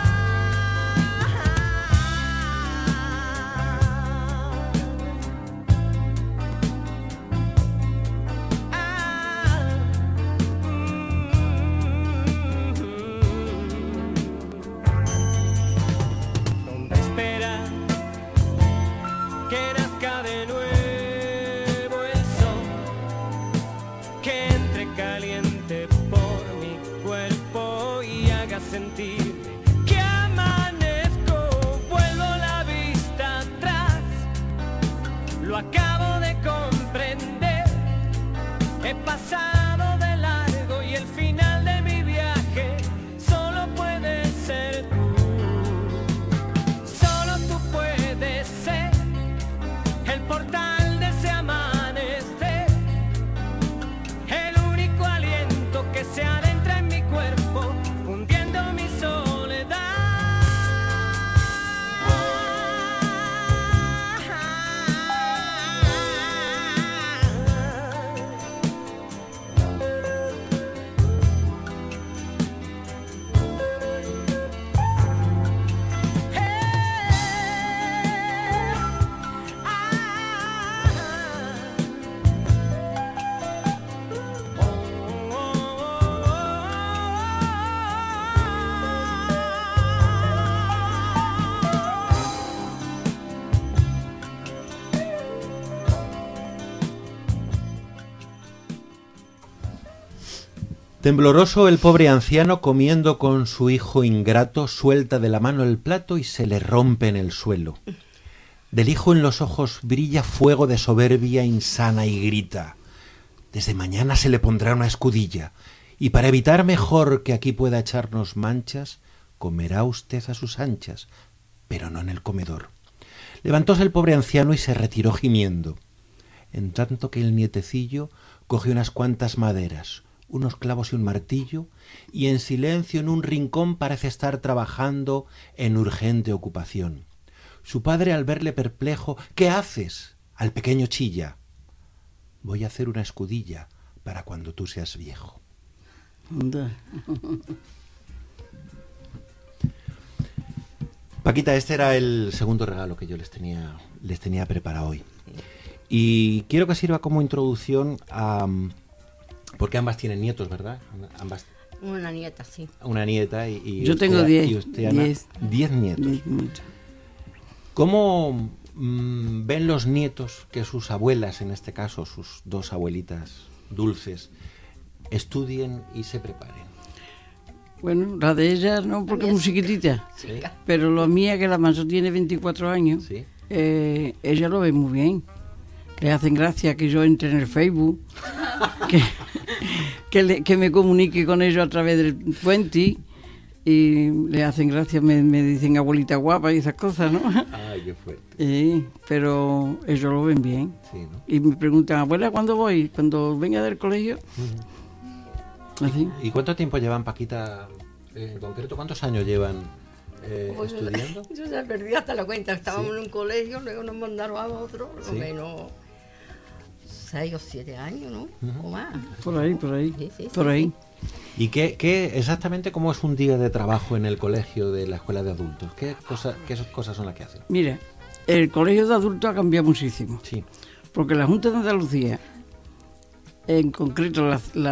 Donde espera que nazca de nuevo el sol, que entre caliente por mi cuerpo y haga sentirme que amanezco. Vuelvo la vista atrás, lo acabo de comprender, he pasado de largo y el final de mi viaje solo puede ser tú. Solo tú puedes ser el portal de ese amanecer, el único aliento que se adentra en mi cuerpo, hundiendo mi soledad. Tembloroso el pobre anciano comiendo con su hijo ingrato, suelta de la mano el plato y se le rompe en el suelo. Del hijo en los ojos brilla fuego de soberbia insana y grita: desde mañana se le pondrá una escudilla, y para evitar mejor que aquí pueda echarnos manchas, comerá usted a sus anchas, pero no en el comedor. Levantóse el pobre anciano y se retiró gimiendo, en tanto que el nietecillo cogió unas cuantas maderas, unos clavos y un martillo, y en silencio en un rincón parece estar trabajando en urgente ocupación. Su padre, al verle perplejo: ¿qué haces? Al pequeño chilla: voy a hacer una escudilla para cuando tú seas viejo. Paquita, este era el segundo regalo que yo les tenía preparado hoy. Y quiero que sirva como introducción a... porque ambas tienen nietos, ¿verdad? Ambas. Una nieta, sí. Una nieta y yo usted, tengo 10. y usted, Ana, 10 nietos. 10 nietos. ¿Cómo ven los nietos que sus abuelas, en este caso sus dos abuelitas dulces, estudien y se preparen? Bueno, la de ella no, porque es muy chiquitita. Sí. Pero la mía, que la mayor tiene 24 años, Sí. Ella lo ve muy bien. Le hacen gracia que yo entre en el Facebook, que me comunique con ellos a través del puente, y le hacen gracia, me dicen abuelita guapa y esas cosas, ¿no? Ay, qué fuerte. Pero ellos lo ven bien. Sí, ¿no? Y me preguntan, abuela, ¿cuándo voy? Cuando venga del colegio. Así. ¿Y cuánto tiempo llevan, Paquita, en concreto? ¿Cuántos años llevan Pues estudiando? Yo ya perdí hasta la cuenta. Estábamos en un colegio, luego nos mandaron a otro, por lo Sí. menos 6 o 7 años, ¿no? O más. Por ahí. Sí, Por ahí. ¿Y qué exactamente cómo es un día de trabajo en el colegio de la escuela de adultos? ¿Qué cosas son las que hacen? Mira, el colegio de adultos ha cambiado muchísimo. Sí. Porque la Junta de Andalucía, en concreto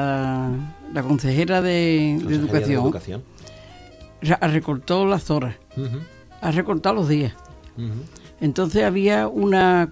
la consejera de Educación, ha recortado las horas, ha recortado los días. Entonces había una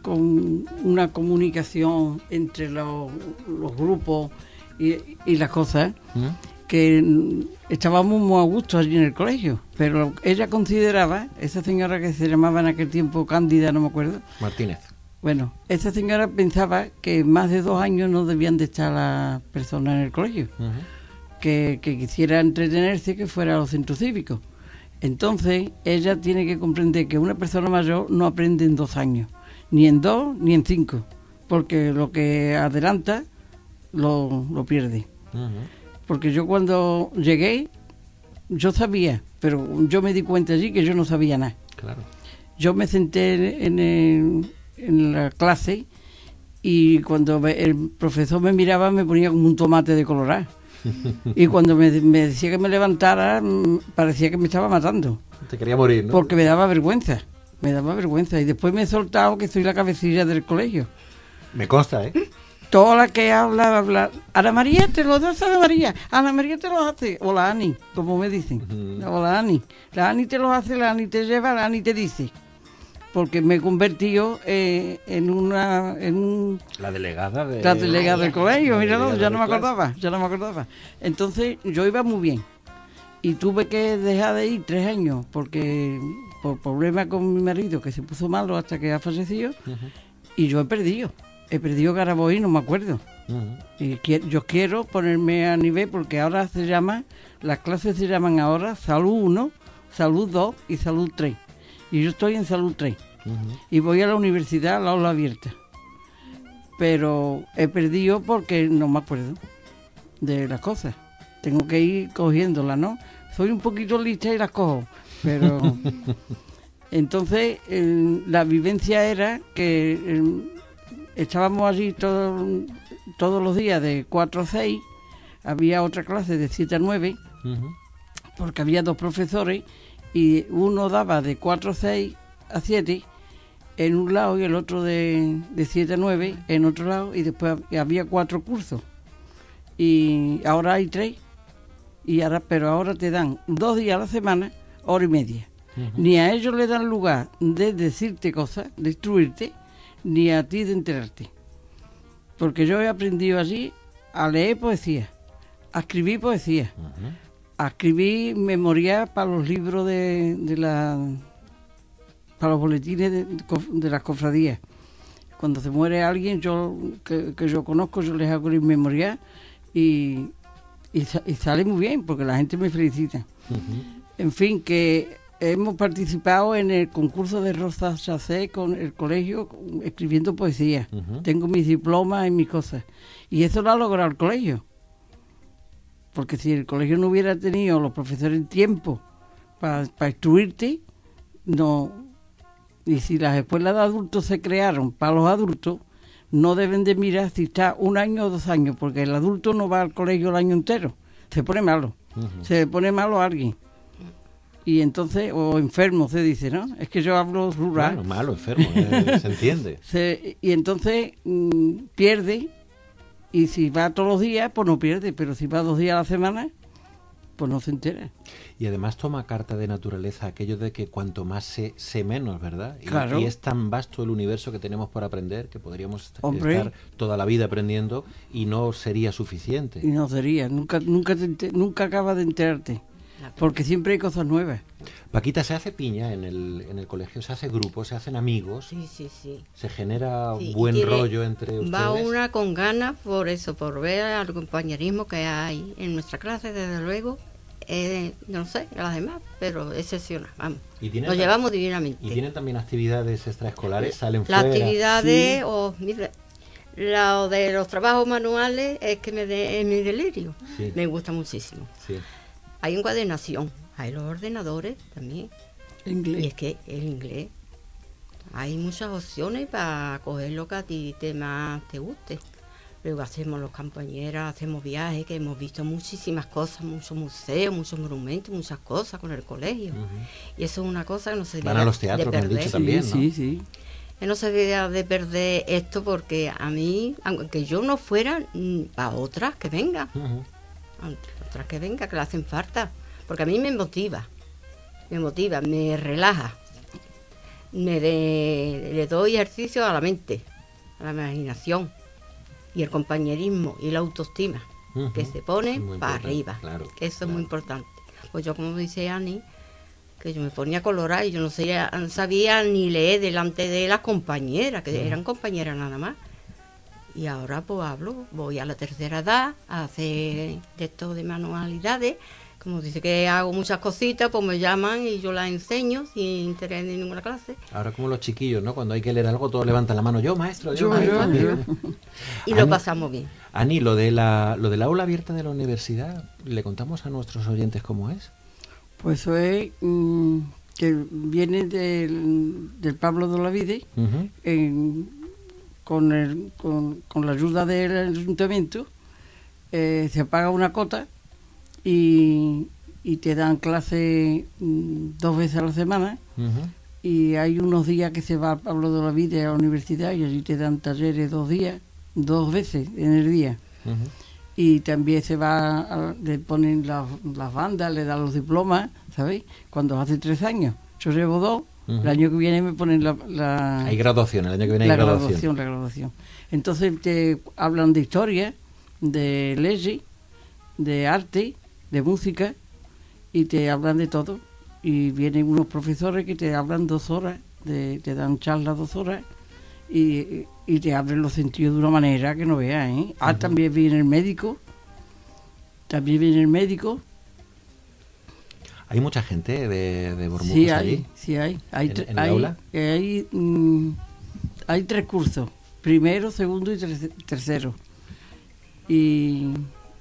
comunicación entre los grupos y las cosas, que estábamos muy a gusto allí en el colegio, pero ella consideraba, esa señora que se llamaba en aquel tiempo Cándida, no me acuerdo, Martínez. bueno, esa señora pensaba que más de 2 años no debían de estar las personas en el colegio, que quisiera entretenerse, que fuera a los centros cívicos. Entonces ella tiene que comprender que una persona mayor no aprende en 2 años, ni en 2 ni en 5, porque lo que adelanta lo pierde. Porque yo cuando llegué, yo sabía, pero yo me di cuenta allí que yo no sabía nada. Claro. Yo me senté en la clase y cuando el profesor me miraba me ponía como un tomate de colorado. Y cuando me decía que me levantara, parecía que me estaba matando. Te quería morir, ¿no? Porque me daba vergüenza. Y después me he soltado que soy la cabecilla del colegio. Me consta, ¿eh? Toda la que habla, Ana María, te lo hace Ana María te lo hace, o la Ani, como me dicen, o la Ani te lo hace, la Ani te lleva, la Ani te dice, porque me he convertido la delegada del colegio, míralo, ya no me acordaba. Entonces yo iba muy bien y tuve que dejar de ir 3 años porque por problemas con mi marido, que se puso malo hasta que ha fallecido, y yo he perdido Caraboy, no me acuerdo. Y yo quiero ponerme a nivel, porque ahora las clases se llaman ahora Salud 1, Salud 2 y Salud 3. Y yo estoy en Salud 3. Y voy a la universidad a la aula abierta. Pero he perdido porque no me acuerdo de las cosas. Tengo que ir cogiéndolas, ¿no? Soy un poquito lista y las cojo, pero... Entonces, la vivencia era que... estábamos allí todos los días de 4 a 6, había otra clase de 7 a 9, porque había 2 profesores y uno daba de 4 a 6 a 7 en un lado y el otro de 7 a 9 en otro lado, y después había 4 cursos. Y ahora hay 3, pero ahora te dan 2 días a la semana, 1h30. Ni a ellos le dan lugar de decirte cosas, de instruirte, ni a ti de enterarte. Porque yo he aprendido allí a leer poesía, a escribir poesía, a escribir memoria para los libros para los boletines de las cofradías. Cuando se muere alguien, que yo conozco, yo les hago el memorial y sale muy bien, porque la gente me felicita. En fin, que hemos participado en el concurso de Rosa Chacé con el colegio escribiendo poesía. Tengo mis diplomas y mis cosas. Y eso lo ha logrado el colegio. Porque si el colegio no hubiera tenido los profesores tiempo para instruirte, no. Y si las escuelas de adultos se crearon para los adultos, no deben de mirar si está 1 año o 2 años, porque el adulto no va al colegio el año entero. Se pone malo. Se pone malo a alguien. Y entonces, o enfermo se dice, ¿no? Es que yo hablo rural. Bueno, malo, enfermo, se entiende. Y entonces pierde, y si va todos los días, pues no pierde, pero si va 2 días a la semana, pues no se entera. Y además toma carta de naturaleza aquello de que cuanto más sé menos, ¿verdad? Claro. Y es tan vasto el universo que tenemos por aprender que podríamos estar toda la vida aprendiendo y no sería suficiente. Y no sería, nunca acaba de enterarte. porque siempre hay cosas nuevas. Paquita, ¿se hace piña en el colegio? ¿Se hace grupo? ¿Se hacen amigos? Sí, sí, sí. ¿Se genera Sí, buen y tiene- rollo entre ustedes? Va una con ganas por eso, por ver al compañerismo que hay en nuestra clase, desde luego. No sé, las demás, pero excepcional, vamos. ¿Y tienen Nos ta- llevamos divinamente. ¿Y tienen también actividades extraescolares? ¿Salen Las fuera? actividades, mira, lo de los trabajos manuales es que es mi delirio. Sí. Me gusta muchísimo. Sí. Hay encuadernación, hay los ordenadores también. Inglés. Y es que el inglés, hay muchas opciones para coger lo que a ti más te guste. Luego hacemos los compañeros, hacemos viajes, que hemos visto muchísimas cosas, muchos museos, muchos monumentos, muchas cosas con el colegio. Y eso es una cosa que no se Van debe a los teatros, de me han perder. dicho también, ¿no? Sí, sí. Que no se debe de perder esto porque a mí, aunque yo no fuera, a otras que vengan. Otras que vengan, que le hacen falta. Porque a mí me motiva, me relaja. Le doy ejercicio a la mente, a la imaginación. Y el compañerismo y la autoestima, que se pone Muy para importante, arriba. claro, Que eso claro. es muy importante. Pues yo, como dice Ani, que yo me ponía a colorar y yo no sabía ni leer delante de las compañeras, que eran compañeras nada más. Y ahora pues hablo, voy a la tercera edad a hacer de esto de manualidades. Como dice que hago muchas cositas, pues me llaman y yo las enseño sin interés en ninguna clase. Ahora como los chiquillos, ¿no? Cuando hay que leer algo, todos levantan la mano. Yo, maestro, yo, Yo, maestro. Y lo Ani- pasamos bien. Ani, lo del aula abierta de la universidad, ¿le contamos a nuestros oyentes cómo es? Pues eso es que viene del Pablo de Olavide, con la ayuda del ayuntamiento, se paga una cota y te dan clase 2 veces a la semana. Y hay unos días que se va Pablo de Olavide a la universidad y allí te dan talleres 2 días, 2 veces en el día. Y también se va, le ponen las bandas, le dan los diplomas, ¿sabéis? Cuando hace 3 años. Yo llevo 2, el año que viene me ponen la Hay graduación, el año que viene hay la graduación. graduación. Entonces te hablan de historia, de leyes, de arte, de música, y te hablan de todo. Y vienen unos profesores que te hablan 2 horas, te dan charlas 2 horas, y te abren los sentidos de una manera que no veas, ¿eh? También viene el médico. ¿Hay mucha gente de Bormujos Sí allí? sí hay. ¿En el aula? Hay 3 cursos, primero, segundo y tercero. Y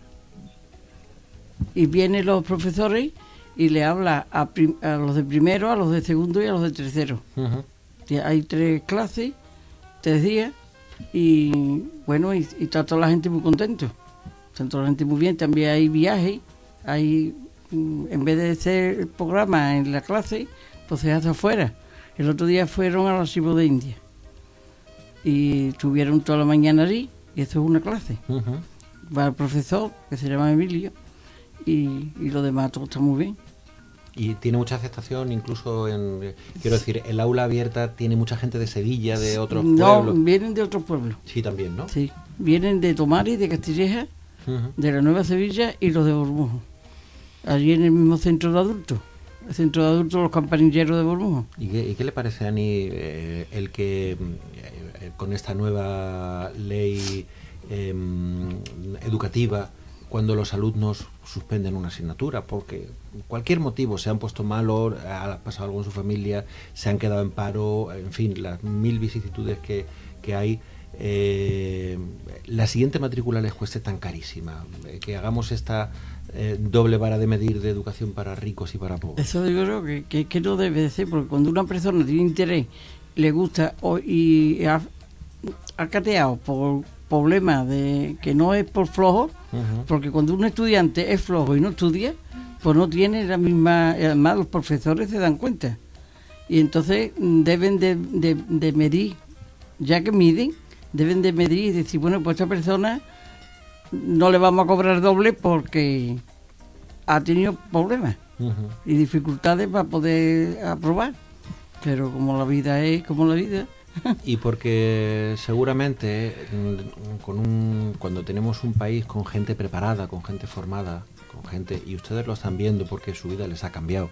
vienen los profesores y le habla a los de primero, a los de segundo y a los de tercero. Hay 3 clases, 3 días, y bueno, y está toda la gente muy contento. Está toda la gente muy bien. También hay viajes, en vez de hacer el programa en la clase, pues se hace afuera. El otro día fueron al archivo de India y estuvieron toda la mañana allí, y eso es una clase. Va el profesor, que se llama Emilio, y lo demás todo está muy bien. Y tiene mucha aceptación, incluso quiero decir, el aula abierta tiene mucha gente de Sevilla, de otros pueblos. No, vienen de otros pueblos. Sí, también, ¿no? Sí, vienen de Tomares, de Castilleja, de la Nueva Sevilla y los de Bormujos. Allí en el mismo centro de adultos, el centro de adultos Los Campanilleros de Bormujos. ¿Y qué le parece, Ani, el que con esta nueva ley educativa, cuando los alumnos suspenden una asignatura, porque cualquier motivo, se han puesto malos, ha pasado algo en su familia, se han quedado en paro, en fin, las 1000 vicisitudes que hay, la siguiente matrícula les cueste tan carísima, que hagamos esta doble vara de medir de educación para ricos y para pobres. Eso yo creo que no debe de ser, porque cuando una persona tiene interés, le gusta y ha cateado por problemas de que no es por flojo, porque cuando un estudiante es flojo y no estudia, pues no tiene la misma, además los profesores se dan cuenta, y entonces deben de medir, ya que miden, deben de medir y decir, bueno, pues a esta persona no le vamos a cobrar doble porque ha tenido problemas y dificultades para poder aprobar, pero como la vida es como la vida, Y porque seguramente cuando tenemos un país con gente preparada, con gente formada, con gente, y ustedes lo están viendo porque su vida les ha cambiado,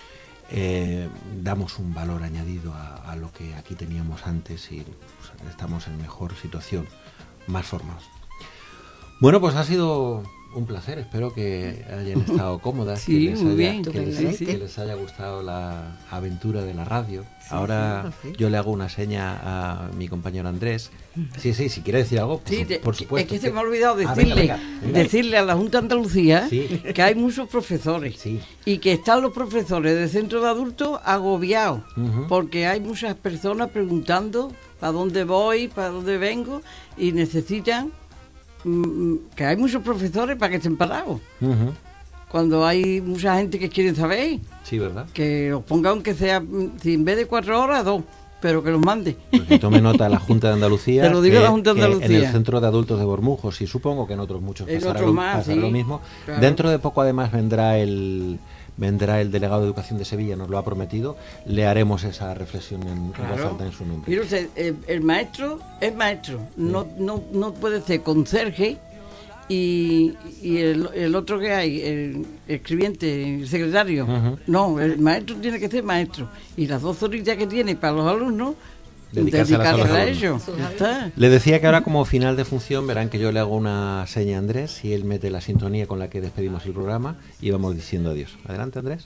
damos un valor añadido a lo que aquí teníamos antes y pues, estamos en mejor situación, más formados. Bueno, pues ha sido un placer, espero que hayan estado cómodas, sí, que les haya gustado la aventura de la radio. Ahora yo le hago una seña a mi compañero Andrés. Sí, si quiere decir algo, por supuesto. Es que se me ha olvidado decirle a la Junta de Andalucía que hay muchos profesores y que están los profesores del centro de adultos agobiados porque hay muchas personas preguntando para dónde voy, para dónde vengo y necesitan que hay muchos profesores para que estén parados. Cuando hay mucha gente que quiere saber, sí, ¿verdad? Que los ponga aunque sea, si en vez de 4 horas, 2, pero que los mande. Porque tome nota la Junta de Andalucía. Te lo digo, la Junta de Andalucía. En el centro de adultos de Bormujos, y supongo que en otros muchos pasará lo mismo. Claro. Dentro de poco además vendrá el delegado de Educación de Sevilla, nos lo ha prometido, le haremos esa reflexión en voz alta en su nombre. Mire usted, el maestro es maestro, no puede ser conserje y el otro que hay, el escribiente, el secretario, no, el maestro tiene que ser maestro y las 2 horitas que tiene para los alumnos, dedicarse a ellos. Le decía que ahora como final de función verán que yo le hago una seña a Andrés y él mete la sintonía con la que despedimos el programa y vamos diciendo adiós. Adelante, Andrés.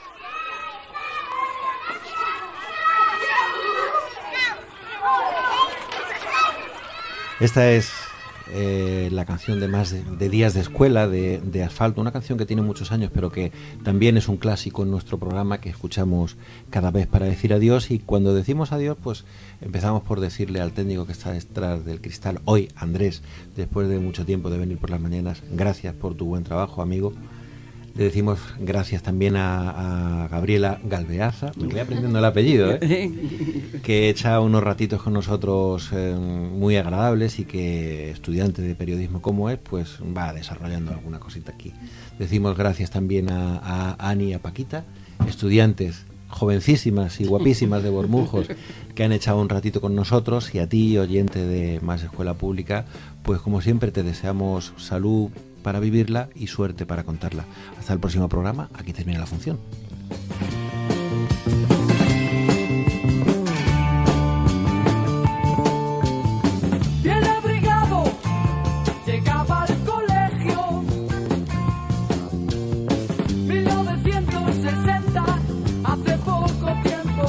Esta es la canción de Días de Escuela de Asfalto, una canción que tiene muchos años pero que también es un clásico en nuestro programa que escuchamos cada vez para decir adiós, y cuando decimos adiós pues empezamos por decirle al técnico que está detrás del cristal hoy, Andrés, después de mucho tiempo de venir por las mañanas, gracias por tu buen trabajo, amigo. Le decimos gracias también a Gabriela Galveaza, me voy aprendiendo el apellido, que echa unos ratitos con nosotros muy agradables y que, estudiante de periodismo como es, pues va desarrollando alguna cosita aquí. Decimos gracias también a Ani y a Paquita, estudiantes jovencísimas y guapísimas de Bormujos que han echado un ratito con nosotros, y a ti, oyente de Más Escuela Pública, pues como siempre te deseamos salud para vivirla y suerte para contarla. Hasta el próximo programa, aquí termina la función. Bien abrigado, llegaba al colegio. 1960, hace poco tiempo.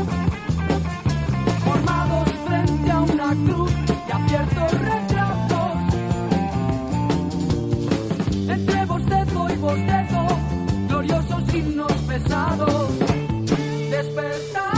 Formados frente a una cruz y a ciertos retratos. Entre bostezo y bostezo, gloriosos himnos pesados. Despertar.